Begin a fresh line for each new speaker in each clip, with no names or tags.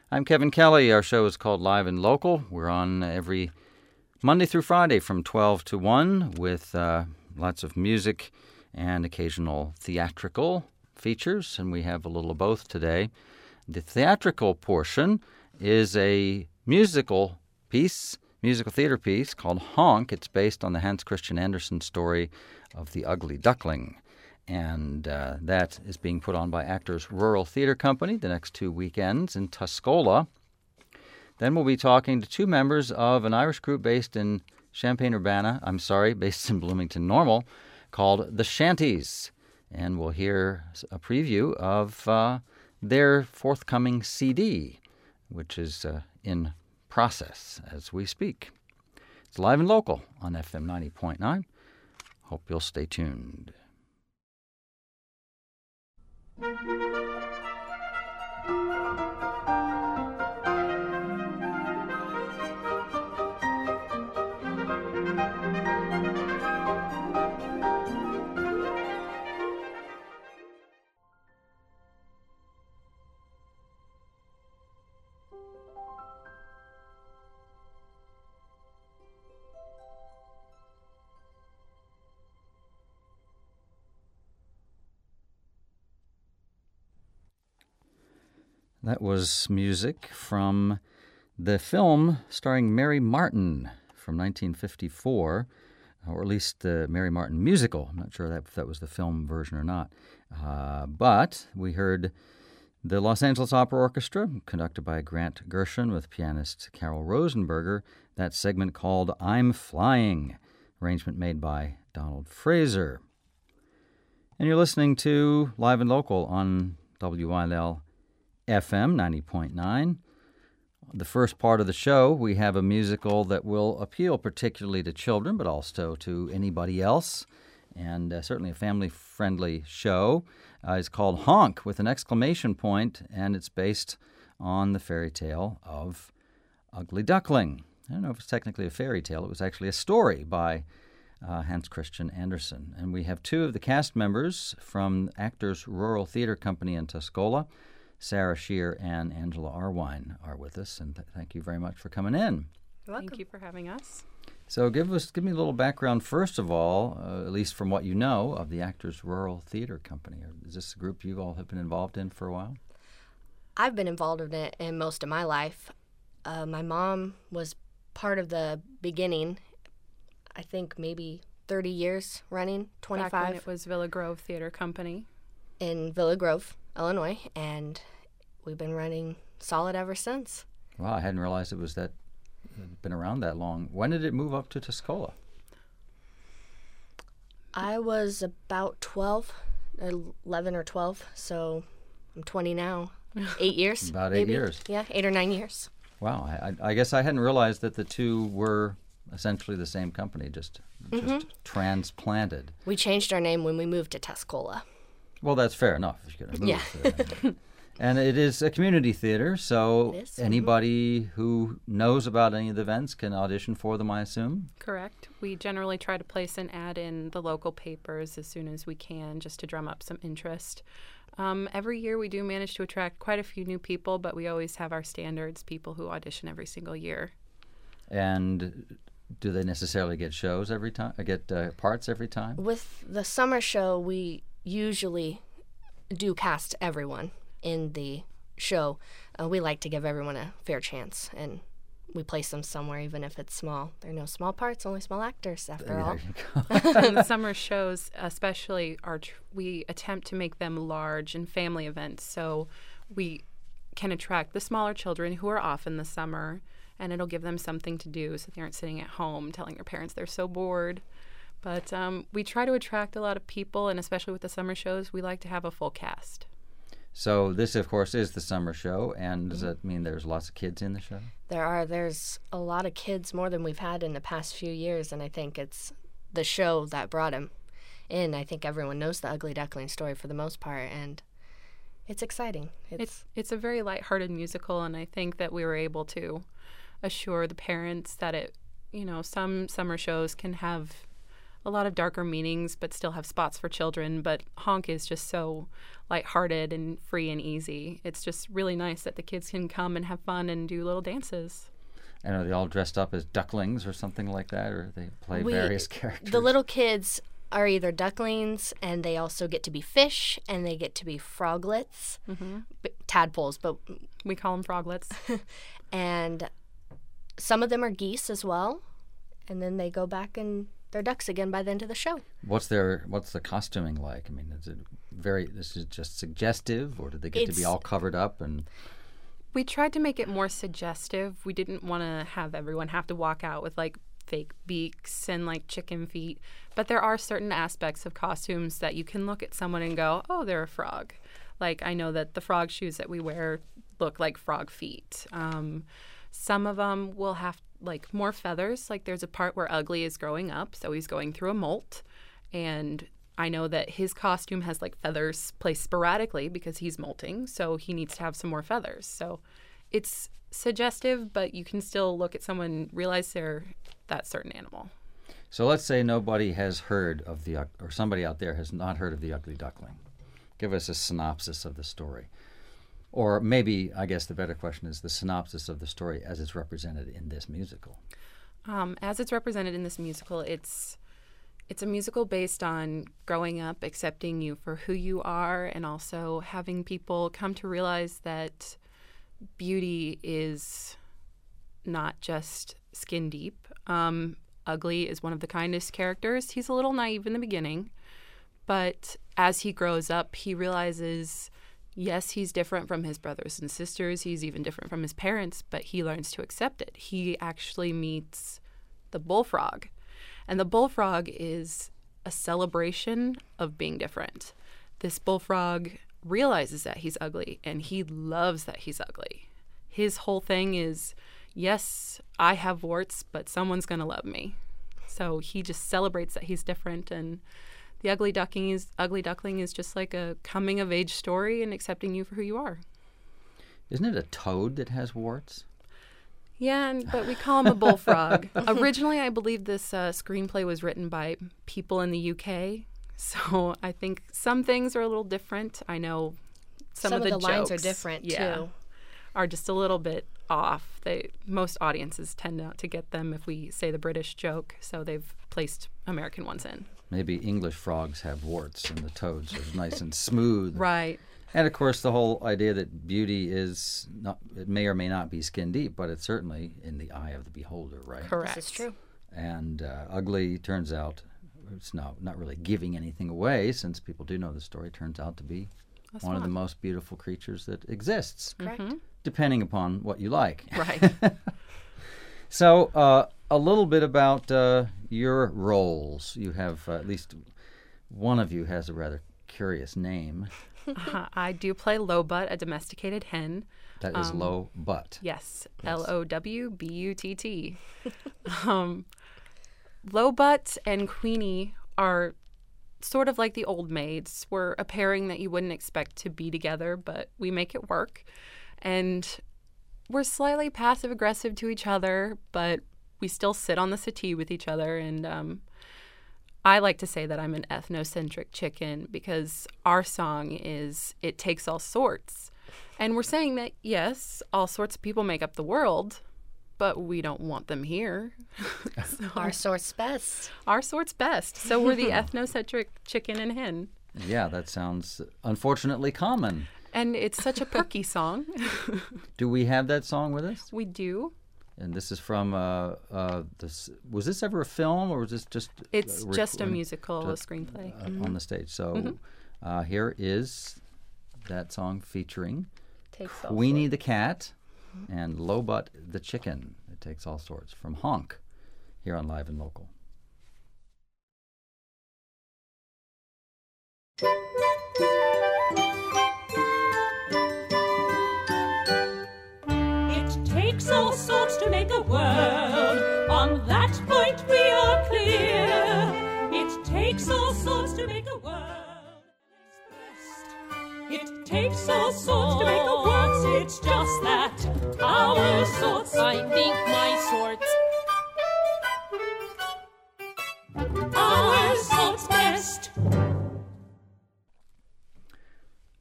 I'm Kevin Kelly. Our show is called Live and Local. We're on every Monday through Friday from 12 to 1 with lots of music and occasional theatrical features, and we have a little of both today. The theatrical portion is a musical theater piece called Honk. It's based on the Hans Christian Andersen story of The Ugly Duckling. And that is being put on by Actors Rural Theater Company the next 2 weekends in Tuscola. Then we'll be talking to two members of an Irish group based in based in Bloomington Normal, called the Shanties. And we'll hear a preview of their forthcoming CD, which is in process as we speak. It's Live and Local on FM 90.9. Hope you'll stay tuned. That was music from the film starring Mary Martin from 1954, or at least the Mary Martin musical. I'm not sure if that was the film version or not. But we heard the Los Angeles Opera Orchestra, conducted by Grant Gershon with pianist Carol Rosenberger, that segment called I'm Flying, arrangement made by Donald Fraser. And you're listening to Live and Local on WILL FM 90.9. The first part of the show, we have a musical that will appeal particularly to children, but also to anybody else, and certainly a family-friendly show. It's called Honk with an exclamation point, and it's based on the fairy tale of Ugly Duckling. I don't know if it's technically a fairy tale. It was actually a story by Hans Christian Andersen. And we have two of the cast members from Actors Rural Theater Company in Tuscola. Sarah Shear and Angela Arwine are with us, and thank you very much for coming in.
You're welcome. Thank you for having us.
So give me a little background, first of all, at least from what you know, of the Actors Rural Theater Company. Is this a group you all have been involved in for a while?
I've been involved in it in most of my life. My mom was part of the beginning, I think maybe 30 years running, 25.
Back when it was Villa Grove Theater Company.
In Villa Grove, Illinois, and we've been running solid ever since.
Wow, I hadn't realized it had been around that long. When did it move up to Tuscola?
I was about 11 or 12, so I'm 20 now. 8 years.
About 8 years.
Yeah, 8 or 9 years.
Wow, I guess I hadn't realized that the two were essentially the same company, just transplanted.
We changed our name when we moved to Tuscola.
Well, that's fair enough. If you're going to move.
Yeah.
And it is a community theater, so anybody who knows about any of the events can audition for them, I assume?
Correct. We generally try to place an ad in the local papers as soon as we can, just to drum up some interest. Every year we do manage to attract quite a few new people, but we always have our standards, people who audition every single year.
And do they necessarily get shows every time? Get parts every time?
With the summer show, we usually do cast everyone in the show. We like to give everyone a fair chance, and we place them somewhere, even if it's small. There are no small parts, only small actors, after all.
The summer shows, especially, we attempt to make them large and family events, so we can attract the smaller children who are off in the summer, and it'll give them something to do so they aren't sitting at home telling their parents they're so bored. But we try to attract a lot of people, and especially with the summer shows, we like to have a full cast.
So this, of course, is the summer show, and does that mean there's lots of kids in the show?
There's a lot of kids, more than we've had in the past few years, and I think it's the show that brought them in. I think everyone knows the Ugly Duckling story for the most part, and it's exciting.
It's a very lighthearted musical, and I think that we were able to assure the parents that some summer shows can have a lot of darker meanings, but still have spots for children. But Honk is just so lighthearted and free and easy. It's just really nice that the kids can come and have fun and do little dances.
And are they all dressed up as ducklings or something like that, or they play various characters?
The little kids are either ducklings, and they also get to be fish, and they get to be froglets, tadpoles, but
we call them froglets.
And some of them are geese as well, and then they go back and they're ducks again by the end of the show.
What's the costuming like? I mean, this is just suggestive, or do they get to be all covered up and?
We tried to make it more suggestive. We didn't want to have everyone have to walk out with like fake beaks and like chicken feet. But there are certain aspects of costumes that you can look at someone and go, oh, they're a frog. Like I know that the frog shoes that we wear look like frog feet. Some of them will have like more feathers. Like there's a part where Ugly is growing up, so he's going through a molt. And I know that his costume has like feathers placed sporadically because he's molting, so he needs to have some more feathers. So it's suggestive, but you can still look at someone and realize they're that certain animal.
So let's say nobody has heard of or somebody out there has not heard of the Ugly Duckling. Give us a synopsis of the story. Or maybe, I guess the better question is the synopsis of the story as it's represented in this musical.
As it's represented in this musical, it's a musical based on growing up, accepting you for who you are, and also having people come to realize that beauty is not just skin deep. Ugly is one of the kindest characters. He's a little naive in the beginning, but as he grows up, he realizes, yes, he's different from his brothers and sisters. He's even different from his parents, but he learns to accept it. He actually meets the bullfrog. And the bullfrog is a celebration of being different. This bullfrog realizes that he's ugly, and he loves that he's ugly. His whole thing is, yes, I have warts, but someone's going to love me. So he just celebrates that he's different. And the Ugly Duckling is just like a coming-of-age story and accepting you for who you are.
Isn't it a toad that has warts?
Yeah, but we call him a bullfrog. Originally, I believe this screenplay was written by people in the UK, so I think some things are a little different. I know some of the jokes,
lines are different, too.
Are just a little bit off. Most audiences tend not to get them if we say the British joke, so they've placed American ones in.
Maybe English frogs have warts and the toads are nice and smooth.
Right.
And, of course, the whole idea that beauty is not, it may or may not be skin deep, but it's certainly in the eye of the beholder, right?
Correct.
This is true.
And Ugly turns out, it's not really giving anything away, since people do know the story, turns out to be one of the most beautiful creatures that exists.
Correct.
Depending upon what you like.
Right.
So a little bit about your roles. You have, at least one of you has a rather curious name.
I do play Lowbutt, a domesticated hen.
That is Lowbutt.
Yes, Lowbutt. Lowbutt and Queenie are sort of like the old maids. We're a pairing that you wouldn't expect to be together, but we make it work. And we're slightly passive-aggressive to each other, but we still sit on the settee with each other. And I like to say that I'm an ethnocentric chicken because our song is It Takes All Sorts. And we're saying that, yes, all sorts of people make up the world, but we don't want them here. So,
Our sort's best.
Our sort's best. So we're the ethnocentric chicken and hen.
Yeah, that sounds unfortunately common.
And it's such a perky song.
Do we have that song with us?
We do.
And this is from was this ever a film, or was this just
it's just a musical, a screenplay
on the stage? So here is that song featuring Queenie the cat and Lowbutt the chicken. It Takes All Sorts from Honk here on Live and Local.
Takes all sorts to make a world. On that point we are clear. It takes all sorts to make a world. It takes all sorts to make a world. It's just that our sorts. I think my sorts.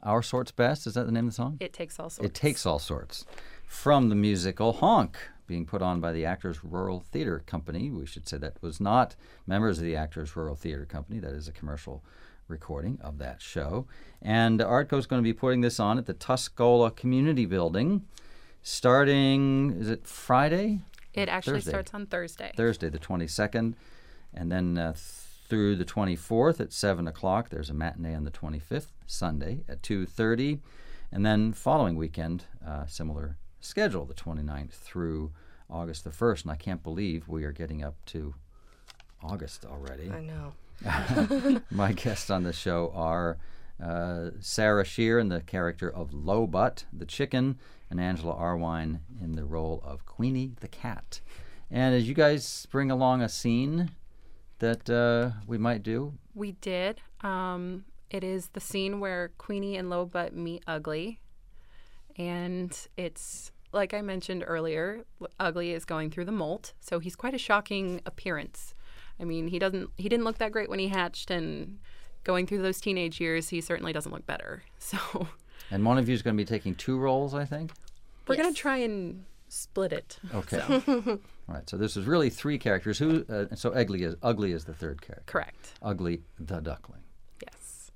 Our Sorts Best. Is that the name of the song?
It Takes All Sorts.
It Takes All Sorts. From the musical Honk, being put on by the Actors Rural Theater Company. We should say that was not members of the Actors Rural Theater Company. That is a commercial recording of that show. And Artco is going to be putting this on at the Tuscola Community Building starting, is it Friday?
It actually
Thursday.
starts on Thursday.
Thursday, the 22nd, and then through the 24th at 7 o'clock. There's a matinee on the 25th, Sunday, at 2:30. And then following weekend, similar schedule, the 29th through August the 1st. And I can't believe we are getting up to August already.
I know.
My guests on the show are Sarah Shear in the character of Lowbutt, the chicken, and Angela Arwine in the role of Queenie the cat. And as you guys bring along a scene that we might do.
We did. It is the scene where Queenie and Lowbutt meet Ugly. And it's, like I mentioned earlier, Ugly is going through the molt. So he's quite a shocking appearance. I mean, he didn't look that great when he hatched, and going through those teenage years, he certainly doesn't look better. So
And one of you is going to be taking two roles, I think?
we're going
Yes.
to try and split it.
Okay.
So,
All right. So this is really three characters. So Ugly is the third character.
correct.
Ugly the duckling.
Yes.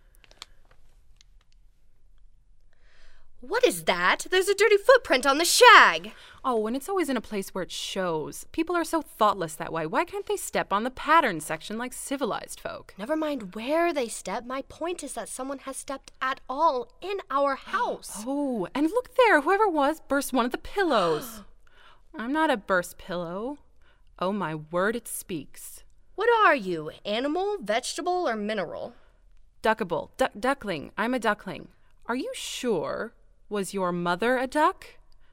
What is that? There's a dirty footprint on the shag.
Oh, and it's always in a place where it shows. People are so thoughtless that way. Why can't they step on the pattern section like civilized folk?
Never mind where they step. My point is that someone has stepped at all in our house.
Oh, and look there. Whoever it was burst one of the pillows. I'm not a burst pillow. Oh, my word, it speaks.
What are you? Animal, vegetable, or mineral?
Duckable. Duckling. I'm a duckling. Are you sure? Was your mother a duck?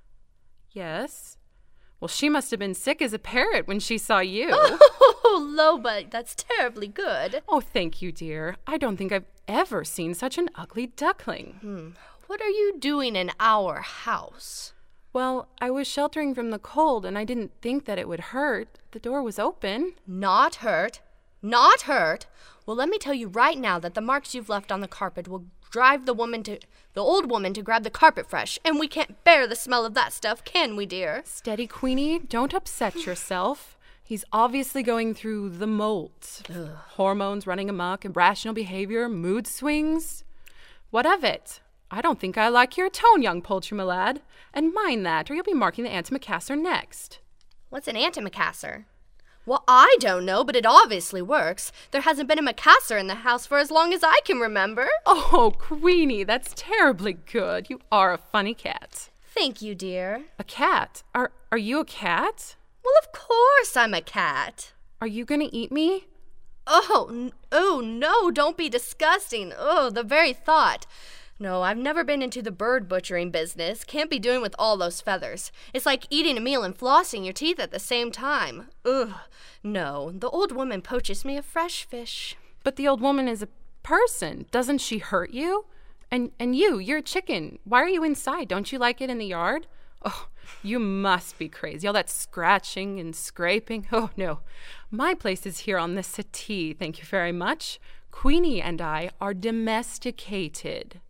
Yes. Well, she must have been sick as a parrot when she saw you.
Oh, Lowbutt, that's terribly good.
Oh, thank you, dear. I don't think I've ever seen such an ugly duckling.
What are you doing in our house?
Well, I was sheltering from the cold, and I didn't think that it would hurt. The door was open.
Not hurt. Not hurt. Well, let me tell you right now that the marks you've left on the carpet will drive the old woman to grab the carpet fresh, and we can't bear the smell of that stuff, can we, dear?
Steady, Queenie. Don't upset yourself. He's obviously going through the molt. Hormones running amok, irrational behavior, mood swings. What of it? I don't think I like your tone, young poultry, my lad. And mind that, or you'll be marking the antimacassar next.
What's an antimacassar? Well, I don't know, but it obviously works. There hasn't been a macassar in the house for as long as I can remember.
Oh, Queenie, that's terribly good. You are a funny cat.
Thank you, dear.
A cat? Are you a cat?
Well, of course I'm a cat.
Are you going to eat me?
Oh, no, don't be disgusting. Oh, the very thought. No, I've never been into the bird butchering business. Can't be doing with all those feathers. It's like eating a meal and flossing your teeth at the same time. Ugh. No, the old woman poaches me a fresh fish.
But the old woman is a person. Doesn't she hurt you? And you're a chicken. Why are you inside? Don't you like it in the yard? Oh, you must be crazy. All that scratching and scraping. Oh, no. My place is here on the settee, thank you very much. Queenie and I are domesticated.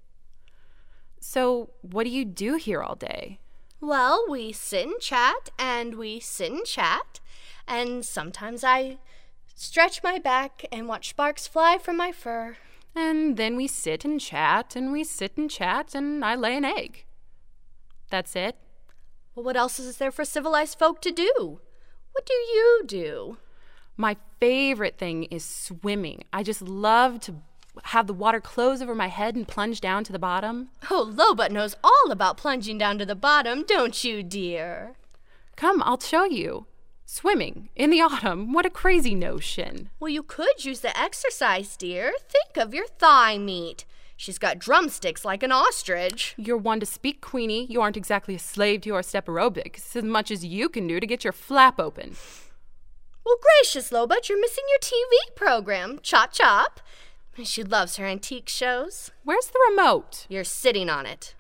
So, what do you do here all day?
Well, we sit and chat, and we sit and chat, and sometimes I stretch my back and watch sparks fly from my fur.
And then we sit and chat, and we sit and chat, and I lay an egg. That's it.
Well, what else is there for civilized folk to do? What do you do?
My favorite thing is swimming. I just love to have the water close over my head and plunge down to the bottom.
Oh, Lowbutt knows all about plunging down to the bottom, don't you, dear?
Come, I'll show you. Swimming in the autumn, what a crazy notion.
Well, you could use the exercise, dear. Think of your thigh meat. She's got drumsticks like an ostrich.
You're one to speak, Queenie. You aren't exactly a slave to your step aerobics. It's as much as you can do to get your flap open.
Well, gracious, Lowbutt, you're missing your TV program. Chop Chop. She loves her antique shows.
Where's the remote?
You're sitting on it.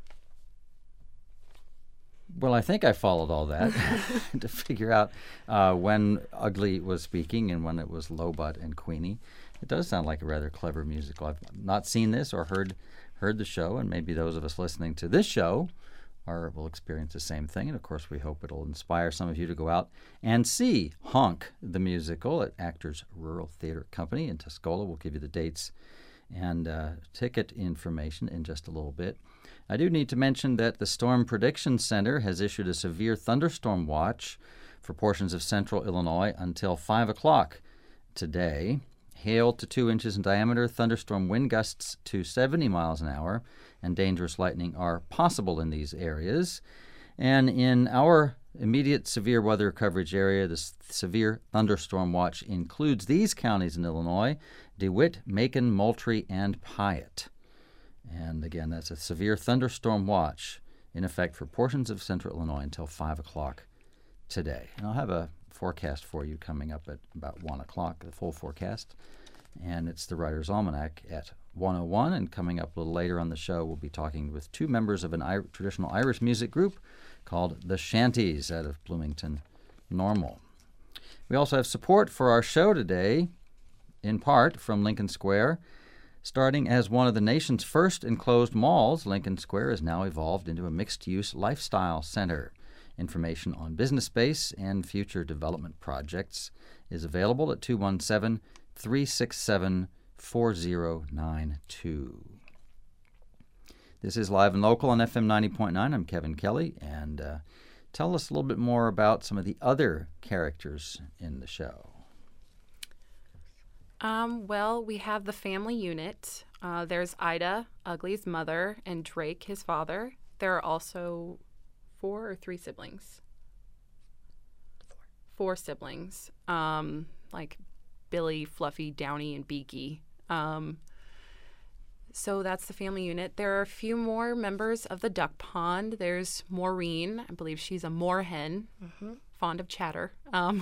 Well, I think I followed all that to figure out when Ugly was speaking and when it was Lowbutt and Queenie. It does sound like a rather clever musical. I've not seen this or heard heard the show, and maybe those of us listening to this show will experience the same thing. And, of course, we hope it'll inspire some of you to go out and see Honk the Musical at Actors Rural Theater Company in Tuscola. We'll give you the dates and ticket information in just a little bit. I do need to mention that the Storm Prediction Center has issued a severe thunderstorm watch for portions of central Illinois until 5 o'clock today. Hail to 2 inches in diameter, thunderstorm wind gusts to 70 miles an hour, and dangerous lightning are possible in these areas. And in our immediate severe weather coverage area, the severe thunderstorm watch includes these counties in Illinois: DeWitt, Macon, Moultrie, and Piatt. And again, that's a severe thunderstorm watch in effect for portions of central Illinois until 5 o'clock today. And I'll have a forecast for you coming up at about 1 o'clock, the full forecast. And it's the Writer's Almanac at 1:01. And coming up a little later on the show, we'll be talking with 2 members of an traditional Irish music group called the Shanties out of Bloomington Normal. We also have support for our show today, in part from Lincoln Square. Starting as one of the nation's first enclosed malls, Lincoln Square has now evolved into a mixed-use lifestyle center. Information on business space and future development projects is available at 217-367-4092. This is Live and Local on FM 90.9. I'm Kevin Kelly, and tell us a little bit more about some of the other characters in the show.
Well, we have the family unit. There's Ida, Ugly's mother, and Drake, his father. There are also 4 or 3 siblings. 4 siblings. Like Billy, Fluffy, Downy, and Beaky. So that's the family unit. There are a few more members of the duck pond. There's Maureen. I believe she's a moorhen, fond of chatter.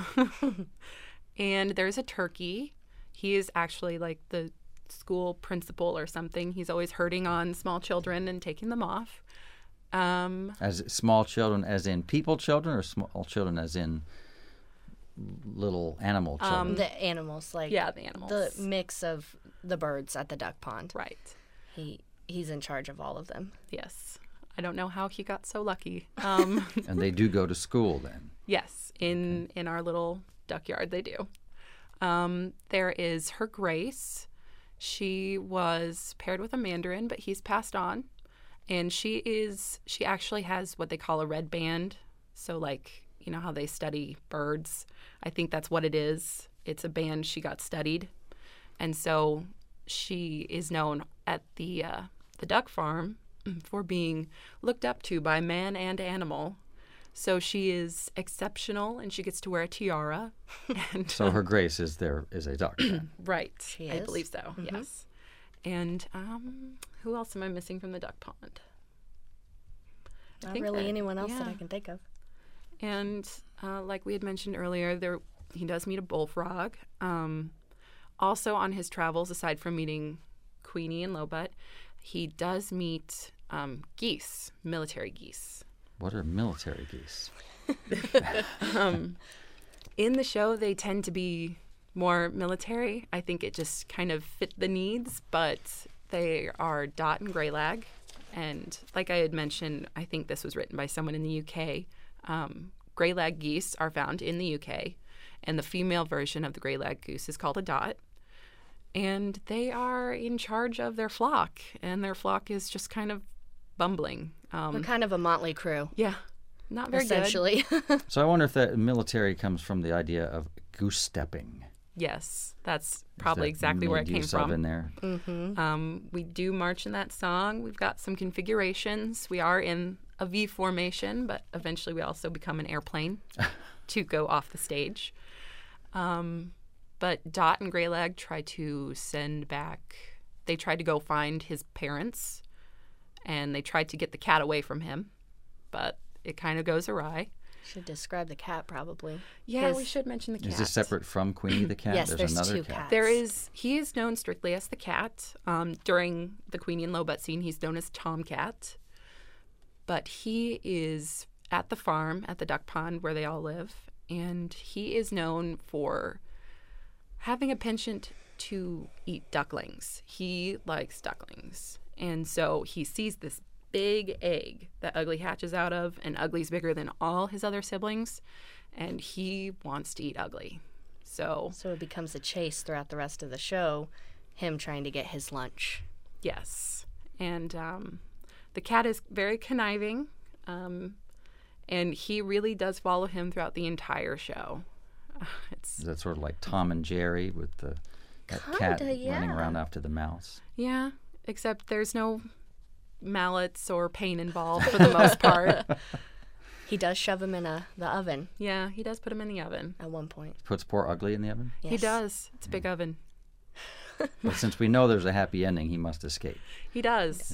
And there's a turkey. He is actually like the school principal or something. He's always herding on small children and taking them off.
As small children as in people children, or small children as in little animal children?
The animals, like
the animals.
The mix of the birds at the duck pond.
Right.
He's in charge of all of them.
Yes. I don't know how he got so lucky.
And they do go to school then?
Yes. In our little duck yard, they do. There is Her Grace. She was paired with a mandarin, but he's passed on. And she actually has what they call a red band. So like, you know how they study birds? I think that's what it is. It's a band she got studied. And so she is known at the duck farm for being looked up to by man and animal. So she is exceptional, and she gets to wear a tiara. And
so Her Grace is a duck.
Right.
She
I
is?
believe so, yes. And who else am I missing from the duck pond?
Not really anyone else that I can think of.
And like we had mentioned earlier, he does meet a bullfrog. Also on his travels, aside from meeting Queenie and Lobut, he does meet geese, military geese.
What are military geese?
In the show, they tend to be more military. I think it just kind of fit the needs, but they are Dot and Greylag. And like I had mentioned, I think this was written by someone in the UK. Greylag geese are found in the UK, and the female version of the Greylag goose is called a Dot. And they are in charge of their flock, and their flock is just kind of bumbling.
We're kind of a motley crew.
Yeah, not very
essentially.
So I wonder if that military comes from the idea of goose stepping.
Yes, that's probably exactly where it came from.
In there.
We do march in that song. We've got some configurations. We are in a V formation, but eventually we also become an airplane to go off the stage. But Dot and Greylag try to they tried to go find his parents, and they tried to get the cat away from him, but it kind of goes awry.
Should describe the cat, probably.
Yeah, we should mention the cat.
Is this separate from Queenie the cat?
Yes, there's
another
2
cat.
cats.
He is known strictly as the cat. During the Queenie and Lobut scene, he's known as Tomcat. But he is at the farm, at the duck pond where they all live, and he is known for having a penchant to eat ducklings. He likes ducklings. And so he sees this big egg that Ugly hatches out of, and Ugly's bigger than all his other siblings, and he wants to eat Ugly. So
it becomes a chase throughout the rest of the show, him trying to get his lunch.
yes. And the cat is very conniving, and he really does follow him throughout the entire show.
Is that sort of like Tom and Jerry with that cat running around after the mouse?
Yeah, except there's no mallets or pain involved for the most part.
He does shove him in the oven
Yeah, he does put him in the oven.
at one point.
Puts poor Ugly in the oven?
Yes.
He does. It's a big oven.
But since we know there's a happy ending, he must escape.
He does.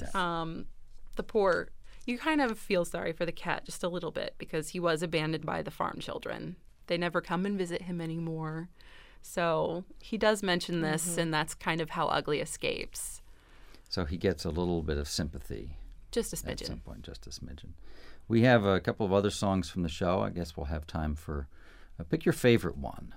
You kind of feel sorry for the cat just a little bit because he was abandoned by the farm children. They never come and visit him anymore. So he does mention this, and that's kind of how Ugly escapes.
So he gets a little bit of sympathy.
Just a
At some
smidgen.
point, just a smidgen. We have a couple of other songs from the show. I guess we'll have time for pick your favorite one.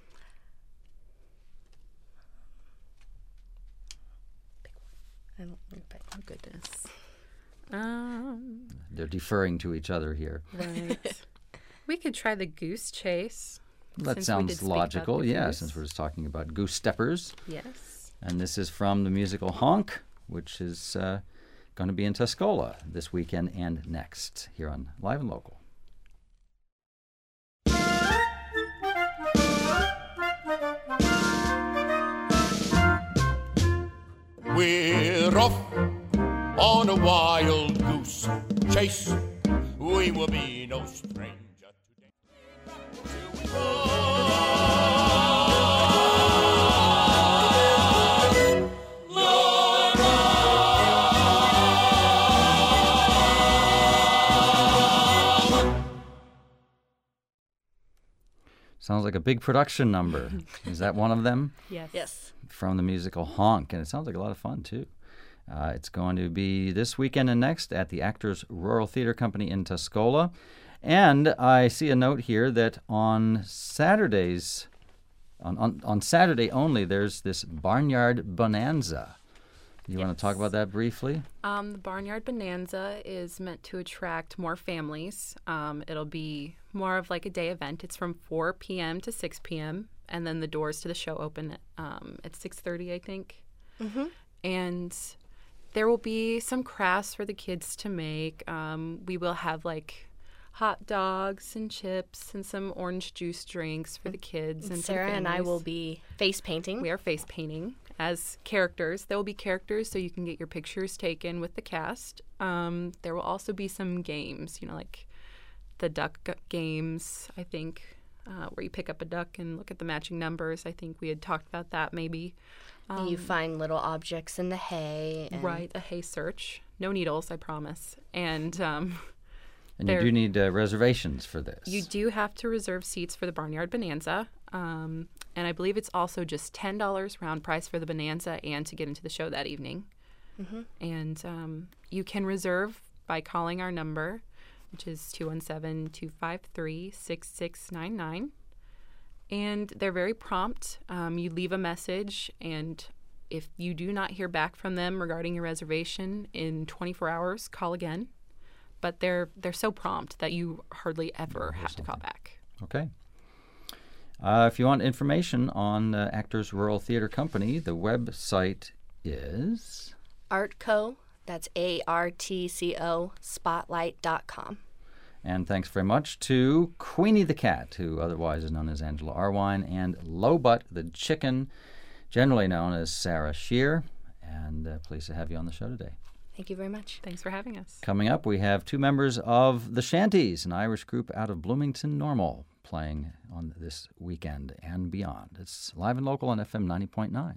I don't think that-
Oh, goodness.
They're deferring to each other here.
Right. We could try the Goose Chase.
That
Since we did
sounds
speak about
logical.
the
Yeah,
goose.
since we're just talking about goose steppers.
Yes.
And this is from the musical Honk, which is going to be in Tuscola this weekend and next here on Live and Local.
We're off on a wild goose chase. We will be no stranger
Sounds like a big production number. Is that one of them?
Yes.
Yes.
From the musical Honk, and it sounds like a lot of fun too. It's going to be this weekend and next at the Actors Rural Theater Company in Tuscola. And I see a note here that on Saturdays, on Saturday only, there's this Barnyard Bonanza. You want to talk about that briefly?
The Barnyard Bonanza is meant to attract more families. It'll be more of like a day event. It's from 4 p.m. to 6 p.m. and then the doors to the show open at 6:30, I think. Mm-hmm. And there will be some crafts for the kids to make. We will have like hot dogs and chips and some orange juice drinks for the kids and for the
Sarah and I
families.
will be face painting.
We are face painting as characters. There will be characters so you can get your pictures taken with the cast. There will also be some games, like the duck games, I think, where you pick up a duck and look at the matching numbers. I think we had talked about that maybe.
You find little objects in the hay. And
Right, a hay search. No needles, I promise. And
And you
There-
do need reservations for this.
you do have to reserve seats for the Barnyard Bonanza. And I believe it's also just $10 round price for the Bonanza and to get into the show that evening.
Mm-hmm.
And you can reserve by calling our number, which is 217-253-6699. And they're very prompt. You leave a message, and if you do not hear back from them regarding your reservation in 24 hours, call again. But they're so prompt that you hardly ever have to call back.
Okay. If you want information on Actors Rural Theater Company, the website is...
Artco, that's ARTCO, spotlight.com.
And thanks very much to Queenie the Cat, who otherwise is known as Angela Arwine, and Lowbutt the Chicken, generally known as Sarah Shear. And pleased to have you on the show today.
Thank you very much.
Thanks for having us.
Coming up, we have two members of the Shanties, an Irish group out of Bloomington Normal, playing on this weekend and beyond. It's Live and Local on FM 90.9.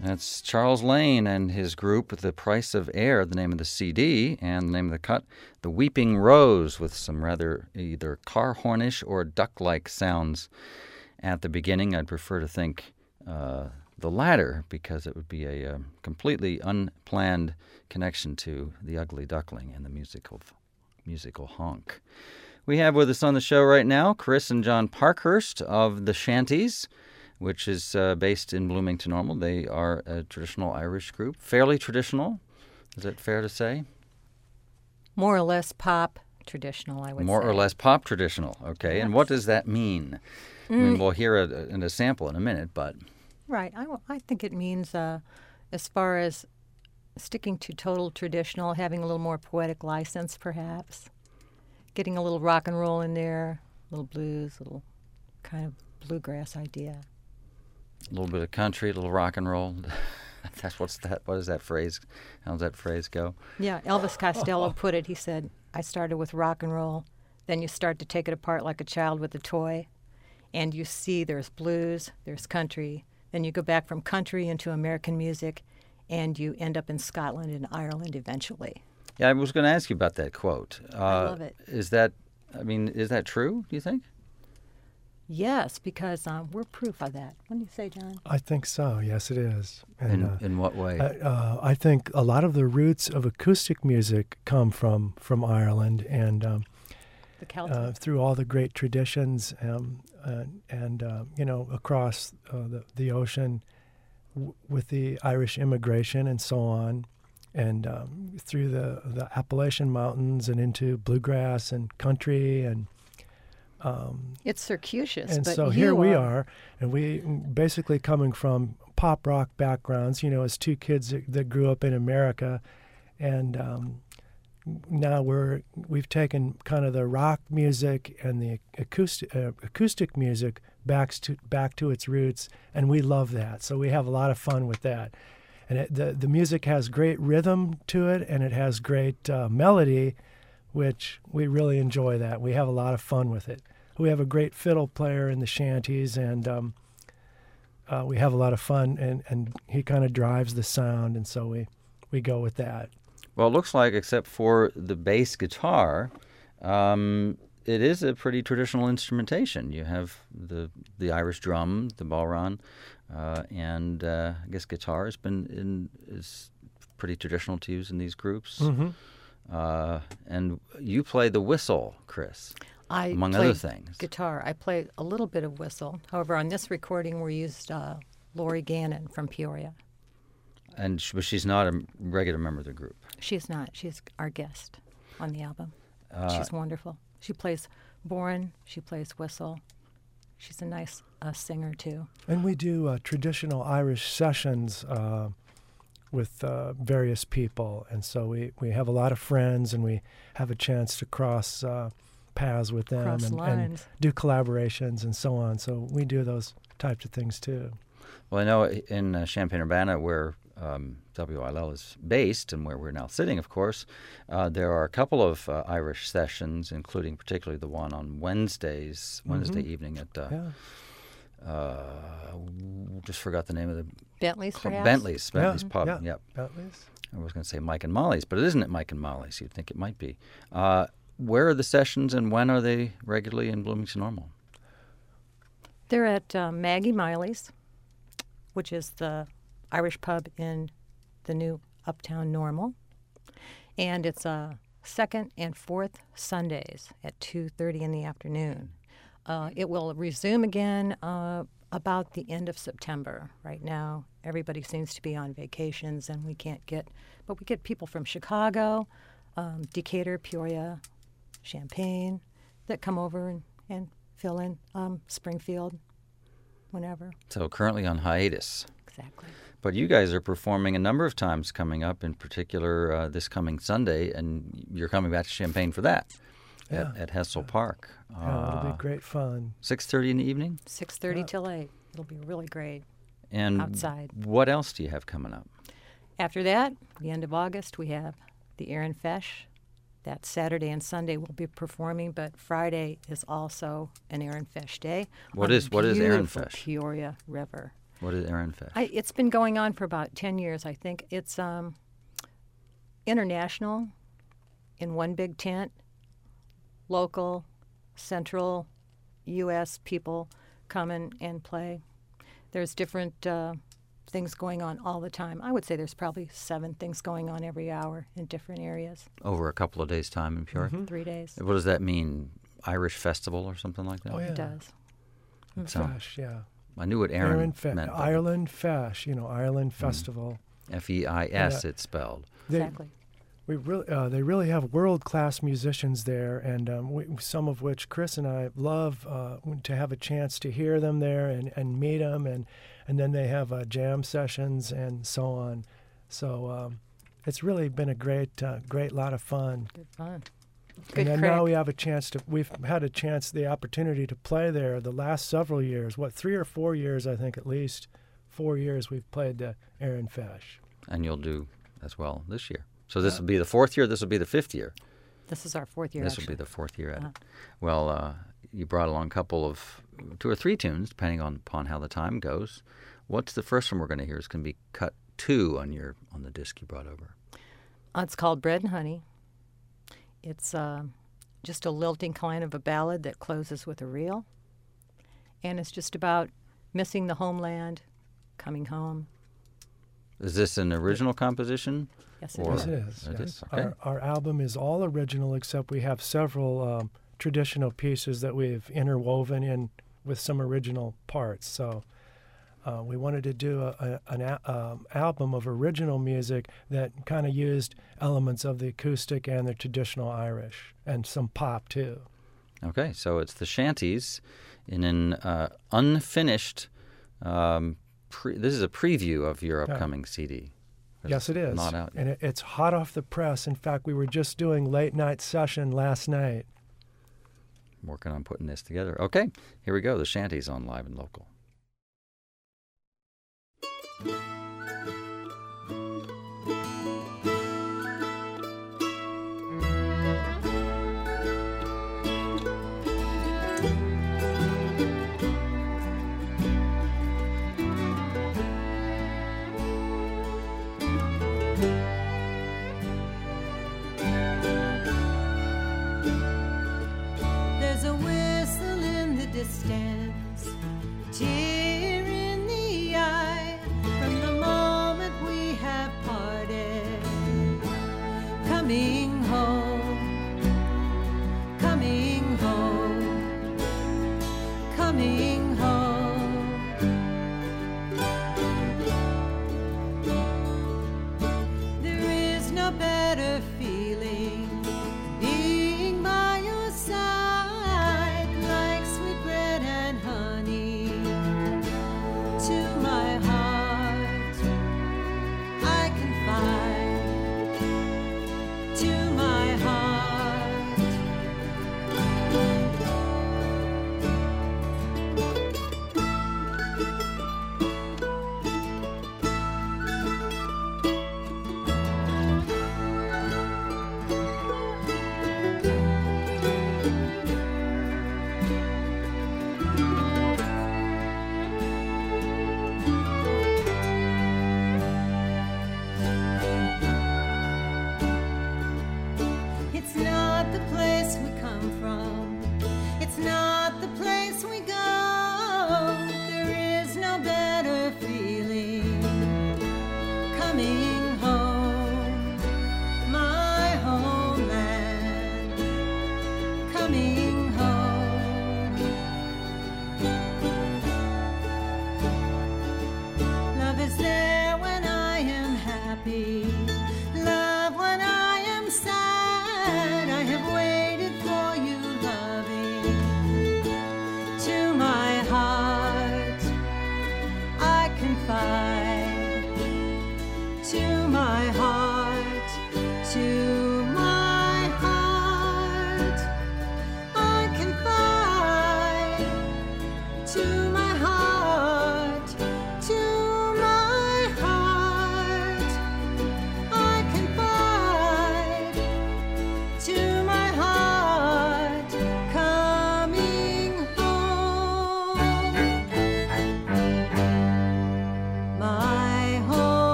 That's Charles Lane and his group, The Price of Air, the name of the CD, and the name of the cut, The Weeping Rose, with some rather either car hornish or duck-like sounds at the beginning. I'd prefer to think the latter, because it would be a completely unplanned connection to The Ugly Duckling and the musical honk. We have with us on the show right now Chris and John Parkhurst of the Shanties, which is based in Bloomington Normal. They are a traditional Irish group, fairly traditional. Is it fair to say?
More or less pop traditional, I would say.
More or less pop traditional. Okay,
Yes.
and what does that mean? I mean, we'll hear a sample in a minute, but...
Right. I think it means, as far as sticking to total traditional, having a little more poetic license, perhaps. Getting a little rock and roll in there, a little blues, a little kind of bluegrass idea.
A little bit of country, a little rock and roll. What is that phrase? How does that phrase go?
Yeah, Elvis Costello put it. He said, I started with rock and roll, then you start to take it apart like a child with a toy, and you see there's blues, there's country, then you go back from country into American music, and you end up in Scotland and Ireland eventually.
Yeah, I was going to ask you about that quote.
I love it.
Is that true, do you think?
Yes, because we're proof of that. What do you say, John?
I think so. Yes, it is. And,
In what way?
I think a lot of the roots of acoustic music come from Ireland, and
The Celtic.
through all the great traditions, across the ocean with the Irish immigration and so on, and through the Appalachian Mountains and into bluegrass and country and.
It's circuitous.
And
but
so here we are, and we basically coming from pop rock backgrounds, as two kids that grew up in America, and now we've taken kind of the rock music and the acoustic music back to its roots, and we love that. So we have a lot of fun with that, and the music has great rhythm to it, and it has great melody, which we really enjoy. That we have a lot of fun with it. We have a great fiddle player in the Shanties, and we have a lot of fun, and he kind of drives the sound, and so we go with that.
Well, it looks like, except for the bass guitar, it is a pretty traditional instrumentation. You have the Irish drum, the bodhrán, and I guess guitar is pretty traditional to use in these groups.
Mm-hmm.
And you play the whistle, Chris, among
play
other things.
Guitar. I play a little bit of whistle. However, on this recording, we used Lori Gannon from Peoria.
But she's not a regular member of the group.
She's not. She's our guest on the album. She's wonderful. She plays bodhrán. She plays whistle. She's a nice singer, too.
And we do traditional Irish sessions with various people, and so we have a lot of friends, and we have a chance to cross paths with them and do collaborations and so on. So we do those types of things too.
Well, I know in Champaign-Urbana, where WILL is based and where we're now sitting, of course, there are a couple of Irish sessions, including particularly the one on Wednesday evening at just forgot the name of the
Bentley's, perhaps?
Bentley's Pub.
Yeah.
Yep.
Bentley's.
I was going to say Mike and Molly's, but it isn't at Mike and Molly's. You'd think it might be. Where are the sessions, and when are they regularly in Bloomington Normal?
They're at Maggie Miley's, which is the Irish pub in the new Uptown Normal. And it's second and fourth Sundays at 2:30 in the afternoon. It will resume again about the end of September. Right now, everybody seems to be on vacations, and we get people from Chicago, Decatur, Peoria, Champaign that come over and fill in Springfield whenever.
So currently on hiatus.
Exactly.
But you guys are performing a number of times coming up, in particular this coming Sunday, and you're coming back to Champaign for that at Hessel Park.
Yeah, it'll be great fun.
6:30 in the evening?
6:30 till 8. It'll be really great.
And
outside.
What else do you have coming up?
After that, the end of August, we have the Aaron Fesh. That Saturday and Sunday we'll be performing, but Friday is also an Aaron Fesh day.
What is Aaron Fesh?
Peoria River.
What is Erin Fesh?
It's been going on for about 10 years, I think. It's international in one big tent, local, central, U.S. people come in and play. There's different things going on all the time. I would say there's probably 7 things going on every hour in different areas.
Over a couple of days' time in Peoria?
3 days.
What does that mean? Irish festival or something like that?
Oh, yeah.
It does.
Fesh, yeah.
I knew what Erin meant. But
Ireland Fesh, Ireland Festival.
F-E-I-S, it's spelled.
Exactly.
They really have world-class musicians there, and some of which Chris and I love to have a chance to hear them there and meet them, and then they have jam sessions and so on. So it's really been a great lot of fun.
Good fun.
And then now we have we've had the opportunity to play there the last several years, 3 or 4 years, I think at least 4 years we've played the Erin Fesh.
And you'll do as well this year. So this will be the 4th year, this will be the 5th year.
This is our 4th year,
This will be the 4th year at it. Well, you brought along a couple of 2 or 3 tunes, depending upon how the time goes. What's the first one we're going to hear? It's going to be cut 2 on the disc you brought over.
It's called Bread and Honey. It's just a lilting kind of a ballad that closes with a reel. And it's just about missing the homeland, coming home.
Is this an original composition?
Yes, it
Or-
is.
Yes, it is.
It
yes.
is, okay.
Our album is all original, except we have several traditional pieces that we've interwoven in with some original parts. So we wanted to do an album of original music that kind of used elements of the acoustic and the traditional Irish, and some pop too.
Okay, so it's the Shanties in an unfinished. This is a preview of your upcoming CD.
Yes, it is.
Not out yet.
And it's hot off the press. In fact, we were just doing late night session last night.
Working on putting this together. Okay, here we go. The Shanties on Live and Local.
There's a whistle in the distance, tear in the eye from the moment we have parted. Coming home, coming home, coming home. There is no better feeling being by your side, like sweet bread and honey to my heart. I confide to my heart.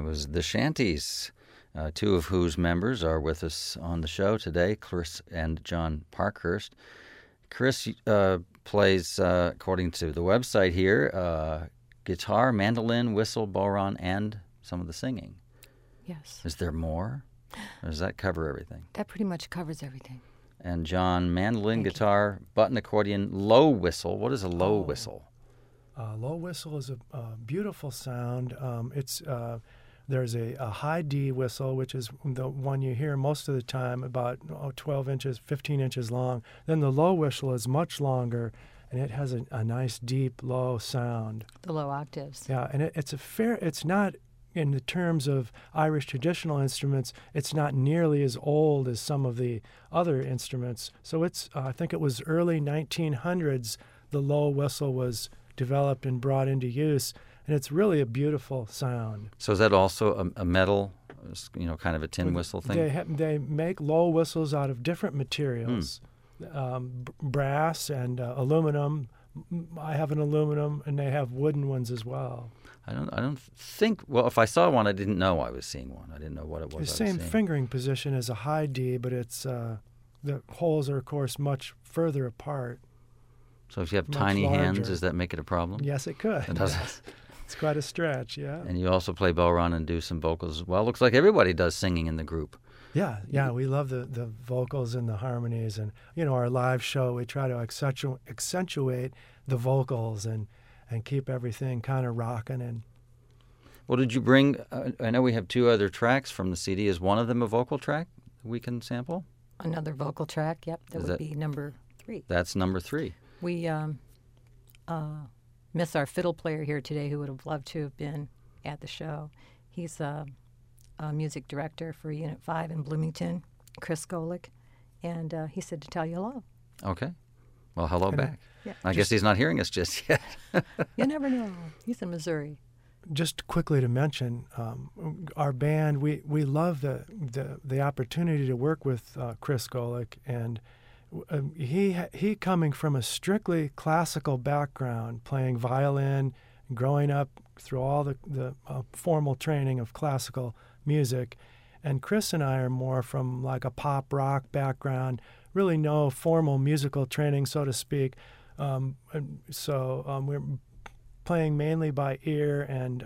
It was the Shanties, two of whose members are with us on the show today, Chris and John Parkhurst. Chris plays, according to the website here, guitar, mandolin, whistle, bodhrán, and some of the singing.
Yes.
Is there more? Or does that cover everything?
That pretty much covers everything.
And John, mandolin, guitar, button accordion, low whistle. What is a low whistle?
Low whistle is a beautiful sound. There's a high D whistle, which is the one you hear most of the time, about 12 inches, 15 inches long. Then the low whistle is much longer, and it has a nice, deep, low sound.
The low octaves.
Yeah, and it's not, in the terms of Irish traditional instruments, it's not nearly as old as some of the other instruments. So I think it was early 1900s the low whistle was developed and brought into use, and it's really a beautiful sound.
So is that also a metal, kind of a tin whistle thing?
They make low whistles out of different materials, brass and aluminum. I have an aluminum, and they have wooden ones as well.
I don't think. Well, if I saw one, I didn't know I was seeing one. I didn't know what it was.
The same fingering position as a high D, but it's the holes are, of course, much further apart.
So if you have
Much
tiny hands,
larger.
does that make it a problem?
Yes, it could.
It does.
Yes. It's quite a stretch, yeah.
And you also play bodhrán and do some vocals as well. Looks like everybody does singing in the group.
Yeah, we love the vocals and the harmonies, and our live show, we try to accentuate the vocals and keep everything kind of rocking. And
Well, did you bring? I know we have two other tracks from the CD. Is one of them a vocal track we can sample?
Another vocal track. Yep, that would be number 3.
That's number 3.
We miss our fiddle player here today, who would have loved to have been at the show. He's a music director for Unit 5 in Bloomington, Chris Golick, and he said to tell you hello.
Okay. Well, hello back.
Yeah.
I guess he's not hearing us just yet.
You never know. He's in Missouri.
Just quickly to mention, our band, we love the opportunity to work with Chris Golick, and he coming from a strictly classical background, playing violin, growing up through all the formal training of classical music, and Chris and I are more from like a pop rock background, really no formal musical training, so to speak. So we're playing mainly by ear and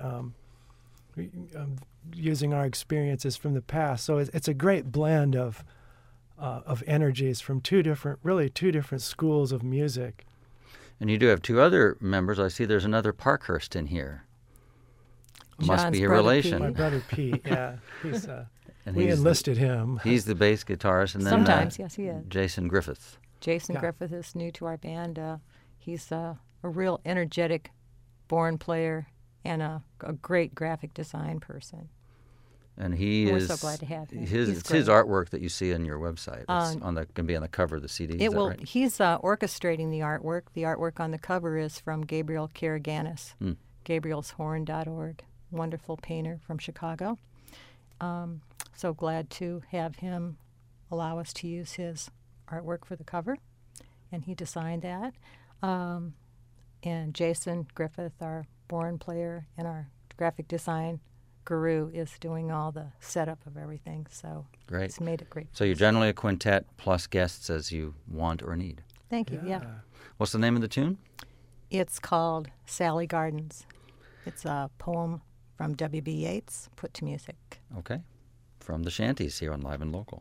using our experiences from the past. So it's a great blend of energies from two different schools of music.
And you do have two other members. I see there's another Parkhurst in here. Must
John's
be a
brother
relation.
My brother Pete, yeah,
And
we
he's
enlisted him.
He's the bass guitarist, and then
Sometimes, yes, he is.
Jason Griffith.
Jason
Yeah.
Griffith is new to our band. He's a real energetic born player and a great graphic design person.
And he
We're
is
so glad to have him.
It's
He's
his
great.
artwork that you see on your website. It's going to be on the cover of the CD. Is that right?
He's orchestrating the artwork. The artwork on the cover is from Gabriel Karaganis, gabrielshorn.org. Wonderful painter from Chicago. So glad to have him allow us to use his artwork for the cover, and he designed that. And Jason Griffith, our born player and our graphic design guru, is doing all the setup of everything. So
Great.
it's made it great.
So you're generally a quintet plus guests as you want or need.
Thank you. Yeah.
What's the name of the tune?
It's called Sally Gardens. It's a poem from W.B. Yeats put to music.
Okay. From the Shanties here on Live and Local.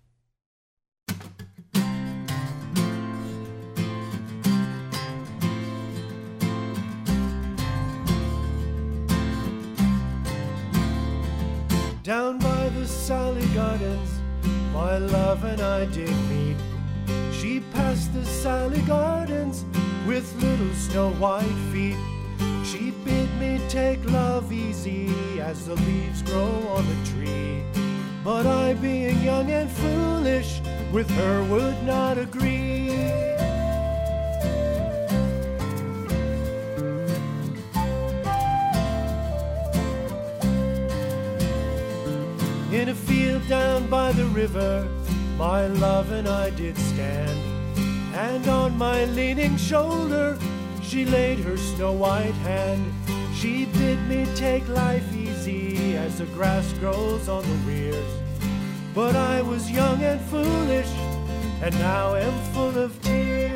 Down by the Sally Gardens, my love and I did meet. She passed the Sally Gardens with little snow white feet. She bid me take love easy as the leaves grow on the tree. But I, being young and foolish, with her would not agree. In a field down by the river, my love and I did stand, and on my leaning shoulder she laid her snow white hand. She bid me take life easy as the grass grows on the weirs. But I was young and foolish, and now am full of tears.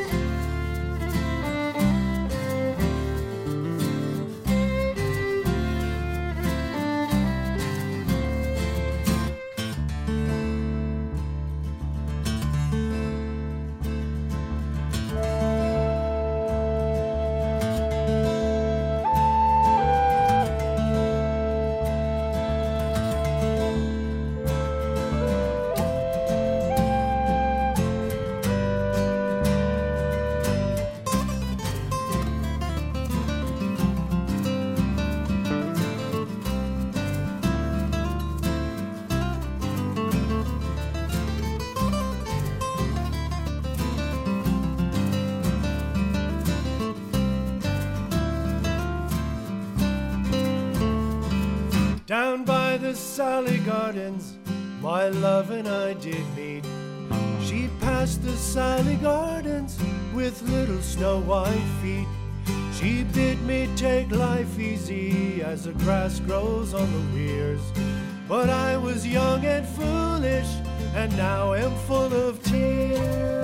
Down by the Sally Gardens, my love and I did meet. She passed the Sally Gardens with little snow white feet. She bid me take life easy as the grass grows on the weirs. But I was young and foolish, and now am full of tears.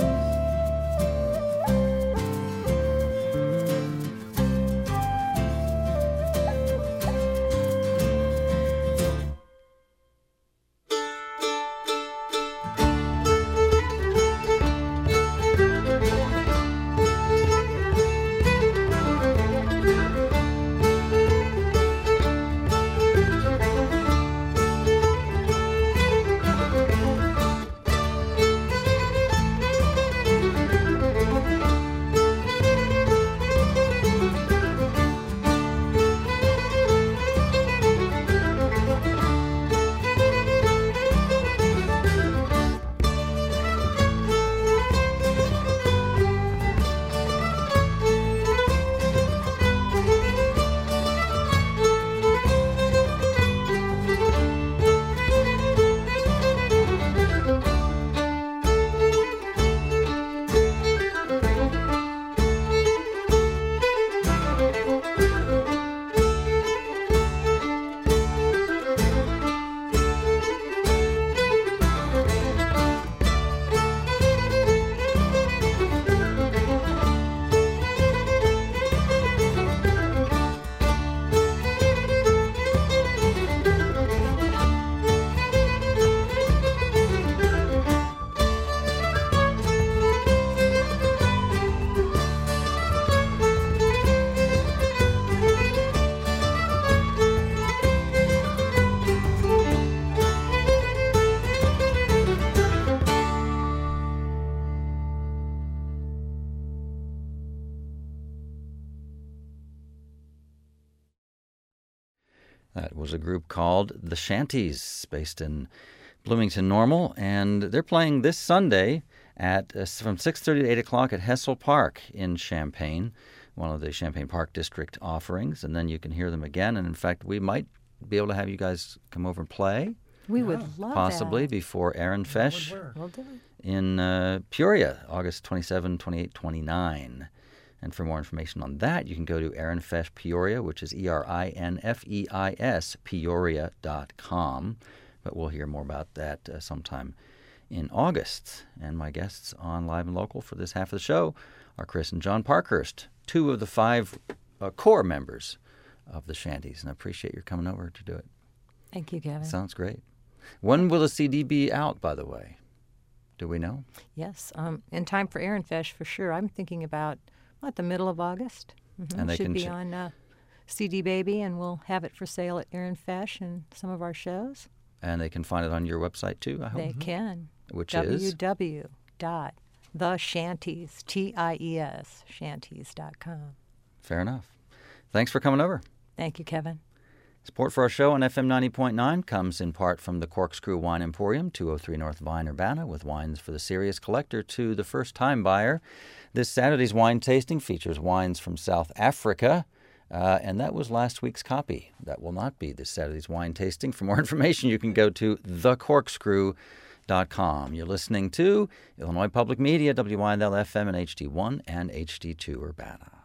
That was a group called The Shanties, based in Bloomington Normal, and they're playing this Sunday at from 6:30 to 8 o'clock at Hessel Park in Champaign, one of the Champaign Park District offerings, and then you can hear them again. And in fact, we might be able to have you guys come over and play.
We would love
possibly
that.
before Aaron Fesh
We'll do it.
in Peoria, August 27, 28, 29. And for more information on that, you can go to Aaron Fesh Peoria, which is ERINFEIS, Peoria.com. But we'll hear more about that sometime in August. And my guests on Live and Local for this half of the show are Chris and John Parkhurst, two of the five core members of the Shanties. And I appreciate your coming over to do it.
Thank you, Kevin.
Sounds great. When will the CD be out, by the way? Do we know?
Yes, in time for Aaron Fesh for sure. I'm thinking about the middle of August.
And they
should
can
be on CD Baby, and we'll have it for sale at Aaron Fesh and some of our shows.
And they can find it on your website too, I hope.
They can.
Which is?
www.theshanties, TIES, shanties.com.
Fair enough. Thanks for coming over.
Thank you, Kevin.
Support for our show on FM 90.9 comes in part from the Corkscrew Wine Emporium, 203 North Vine, Urbana, with wines for the serious collector to the first-time buyer. This Saturday's wine tasting features wines from South Africa, and that was last week's copy. That will not be this Saturday's wine tasting. For more information, you can go to thecorkscrew.com. You're listening to Illinois Public Media, WYNL-FM and HD1 and HD2 Urbana.